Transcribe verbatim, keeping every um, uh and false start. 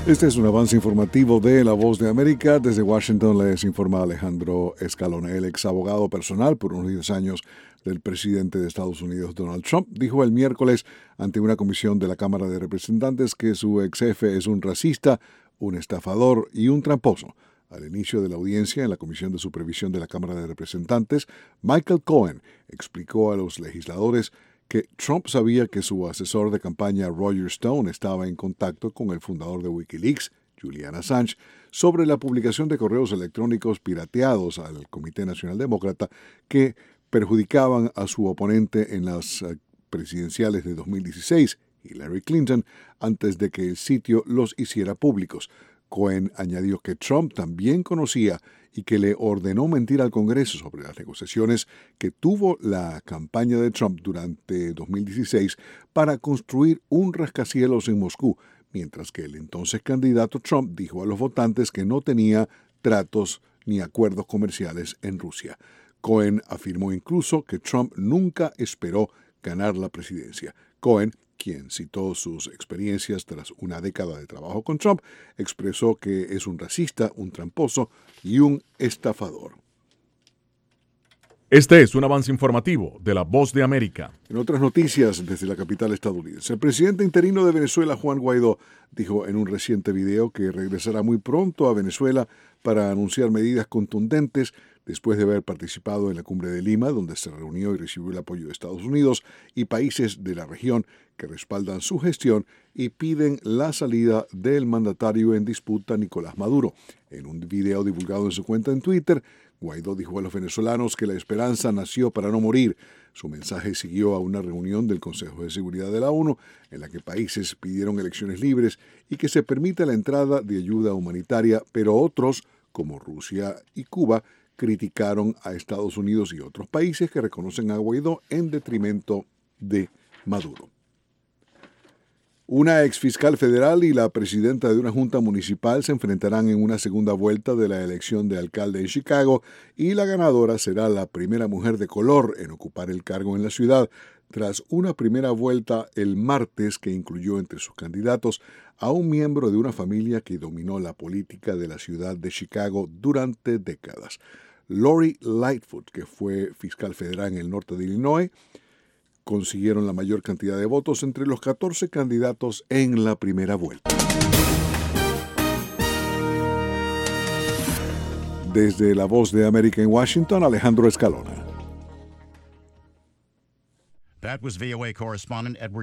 Este es un avance informativo de La Voz de América. Desde Washington les informa Alejandro Escalona. El ex abogado personal por unos diez años del presidente de Estados Unidos, Donald Trump, dijo el miércoles ante una comisión de la Cámara de Representantes que su ex jefe es un racista, un estafador y un tramposo. Al inicio de la audiencia en la Comisión de Supervisión de la Cámara de Representantes, Michael Cohen explicó a los legisladores que Trump sabía que su asesor de campaña Roger Stone estaba en contacto con el fundador de Wikileaks, Julian Assange, sobre la publicación de correos electrónicos pirateados al Comité Nacional Demócrata que perjudicaban a su oponente en las uh, presidenciales de dos mil dieciséis, Hillary Clinton, antes de que el sitio los hiciera públicos. Cohen añadió que Trump también conocía y que le ordenó mentir al Congreso sobre las negociaciones que tuvo la campaña de Trump durante dos mil dieciséis para construir un rascacielos en Moscú, mientras que el entonces candidato Trump dijo a los votantes que no tenía tratos ni acuerdos comerciales en Rusia. Cohen afirmó incluso que Trump nunca esperó ganar la presidencia. Cohen, quien citó sus experiencias tras una década de trabajo con Trump, expresó que es un racista, un tramposo y un estafador. Este es un avance informativo de La Voz de América. En otras noticias desde la capital estadounidense, el presidente interino de Venezuela, Juan Guaidó, dijo en un reciente video que regresará muy pronto a Venezuela para anunciar medidas contundentes después de haber participado en la Cumbre de Lima, donde se reunió y recibió el apoyo de Estados Unidos y países de la región que respaldan su gestión y piden la salida del mandatario en disputa, Nicolás Maduro. En un video divulgado en su cuenta en Twitter, Guaidó dijo a los venezolanos que la esperanza nació para no morir. Su mensaje siguió a una reunión del Consejo de Seguridad de la ONU, en la que países pidieron elecciones libres y que se permita la entrada de ayuda humanitaria, pero otros, como Rusia y Cuba, criticaron a Estados Unidos y otros países que reconocen a Guaidó en detrimento de Maduro. Una exfiscal federal y la presidenta de una junta municipal se enfrentarán en una segunda vuelta de la elección de alcalde en Chicago y la ganadora será la primera mujer de color en ocupar el cargo en la ciudad, tras una primera vuelta el martes que incluyó entre sus candidatos a un miembro de una familia que dominó la política de la ciudad de Chicago durante décadas. Lori Lightfoot, que fue fiscal federal en el norte de Illinois, consiguieron la mayor cantidad de votos entre los catorce candidatos en la primera vuelta. Desde La Voz de América en Washington, Alejandro Escalona. That was V O A correspondent Edward